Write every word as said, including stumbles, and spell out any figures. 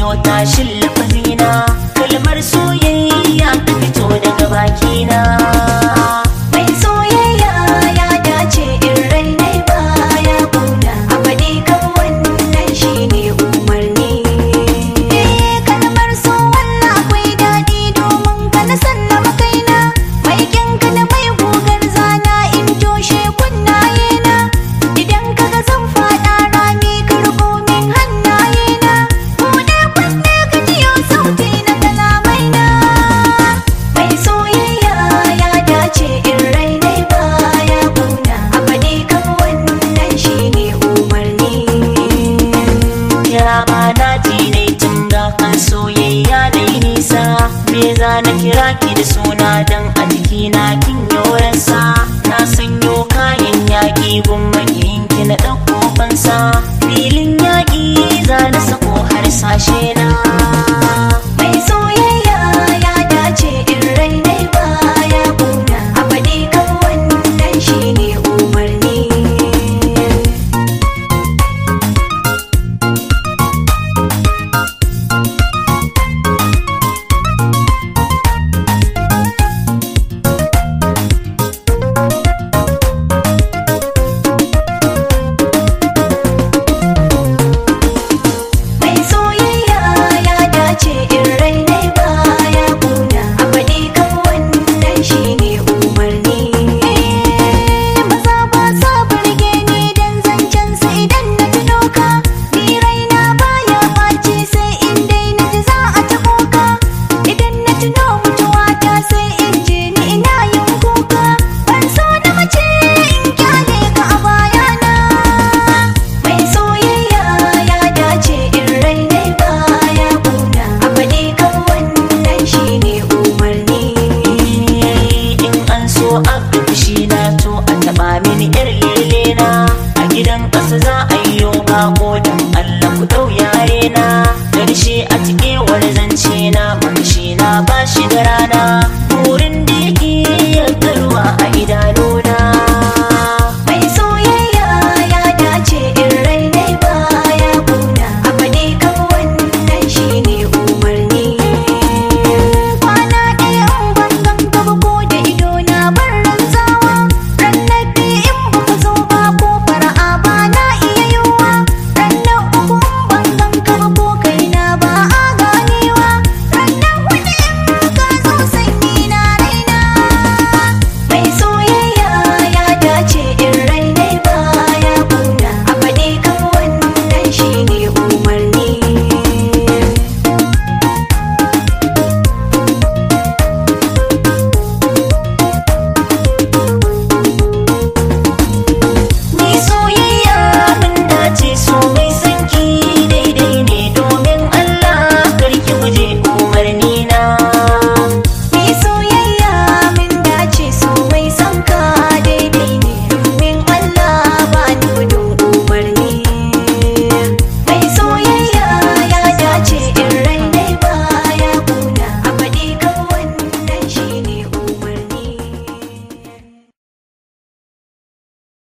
jiyo tashin lafazina, kalmar soyayya ta fito daga bakina. Mai soyayya ya dace in rai nai baya kuna, a faɗi kan wannan shine umarni. Eh kalmar so wallah akwai daɗi domin ka na sallama kaina, mai kyanka na mai gugar zana in toshe kunnayena. Idan kaga zan faɗa rami ka riƙo min hannayena, buɗe kunne ka jiyo sauti na kalamaina. Mai soyayya ya dace in rai nai baya kuna, a faɗi kan wannan shine umarni. Kira ma na ji ne tun da kan soyayya na yi nisa, me za na kira ki da su